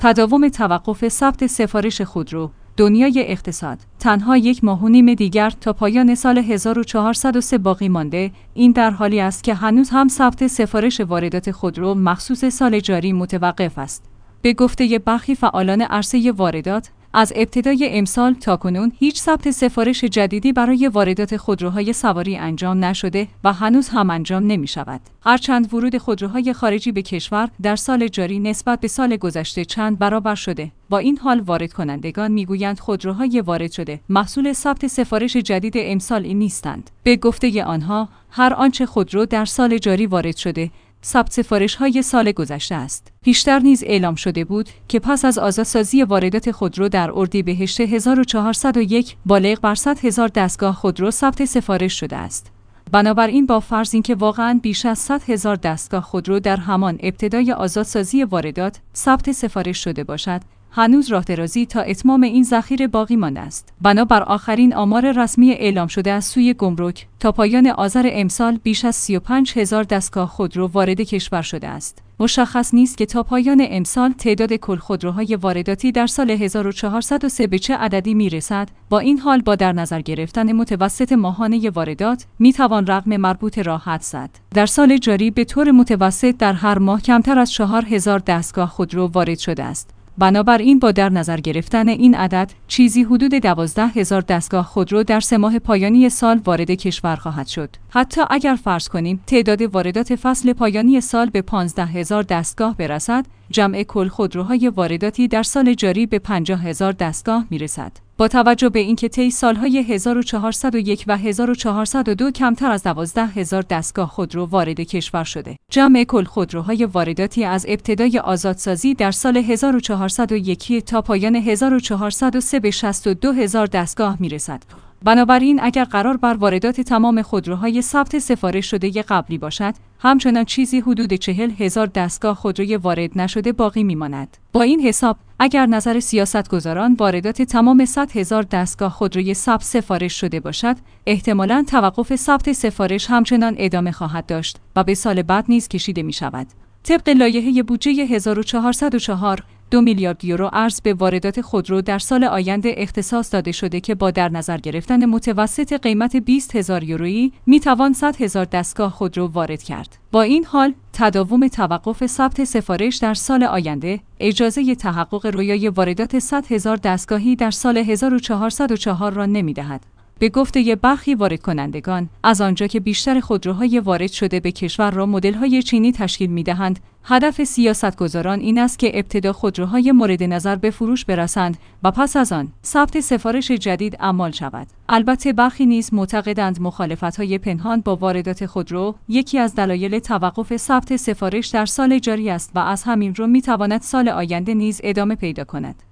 تداوم توقف ثبت سفارش خودرو. دنیای اقتصاد. تنها 1.5 ماه دیگر تا پایان سال 1403 باقی مانده. این در حالی است که هنوز هم ثبت سفارش واردات خودرو مخصوص سال جاری متوقف است. به گفته برخی فعالان عرصه واردات، از ابتدای امسال تاکنون هیچ ثبت سفارش جدیدی برای واردات خودروهای سواری انجام نشده و هنوز هم انجام نمی شود. هرچند ورود خودروهای خارجی به کشور در سال جاری نسبت به سال گذشته چند برابر شده، با این حال وارد کنندگان میگویند خودروهای وارد شده محصول ثبت سفارش جدید امسال نیستند. به گفته آنها، هر آنچه خودرو در سال جاری وارد شده ثبت سفارش‌های سال گذشته است. پیشتر نیز اعلام شده بود که پس از آزادسازی واردات خودرو در اردیبهشت 1401 بالغ بر 100,000 دستگاه خودرو ثبت سفارش شده است. بنابراین با فرض اینکه واقعاً بیش از 100,000 دستگاه خودرو در همان ابتدای آزادسازی واردات ثبت سفارش شده باشد، هنوز راه درازی تا اتمام این ذخیره باقی مانده است. بنابر آخرین آمار رسمی اعلام شده از سوی گمرک، تا پایان آذر امسال بیش از 35,000 دستگاه خودرو وارد کشور شده است. مشخص نیست که تا پایان امسال تعداد کل خودروهای وارداتی در سال 1403 به چه عددی میرسد. با این حال با در نظر گرفتن متوسط ماهانه واردات میتوان رقم مربوط را حدس زد. در سال جاری به طور متوسط در هر ماه کمتر از 4,000 دستگاه خودرو وارد شده است. بنابراین با در نظر گرفتن این عدد، چیزی حدود 12,000 دستگاه خودرو در 3 ماه پایانی سال وارد کشور خواهد شد. حتی اگر فرض کنیم تعداد واردات فصل پایانی سال به 15,000 دستگاه برسد، جمع کل خودروهای وارداتی در سال جاری به 50,000 دستگاه میرسد. با توجه به اینکه طی سالهای 1401 و 1402 کمتر از 12,000 دستگاه خودرو وارد کشور شده، جمع کل خودروهای وارداتی از ابتدای آزادسازی در سال 1401 تا پایان 1403 به 62,000 دستگاه میرسد. بنابراین اگر قرار بر واردات تمام خودروهای ثبت سفارش شده قبلی باشد، همچنان چیزی حدود 40,000 دستگاه خودروی وارد نشده باقی میماند. با این حساب، اگر نظر سیاستگزاران واردات تمام 100,000 دستگاه خودروی ثبت سفارش شده باشد، احتمالاً توقف ثبت سفارش همچنان ادامه خواهد داشت و به سال بعد نیز کشیده می شود. طبق لایحه بودجه 1404 2 میلیارد یورو ارز به واردات خودرو در سال آینده اختصاص داده شده که با در نظر گرفتن متوسط قیمت 20,000 یورویی میتوان 100,000 دستگاه خودرو وارد کرد. با این حال، تداوم توقف ثبت سفارش در سال آینده اجازه تحقق رویای واردات 100,000 دستگاهی در سال 1404 را نمیدهد. به گفته برخی وارد کنندگان، از آنجا که بیشتر خودروهای وارد شده به کشور را مدل‌های چینی تشکیل می‌دهند، هدف سیاستگزاران این است که ابتدا خودروهای مورد نظر به فروش برسند و پس از آن ثبت سفارش جدید اعمال شود. البته برخی نیز معتقدند مخالفت‌های پنهان با واردات خودرو یکی از دلایل توقف ثبت سفارش در سال جاری است و از همین رو می‌تواند سال آینده نیز ادامه پیدا کند.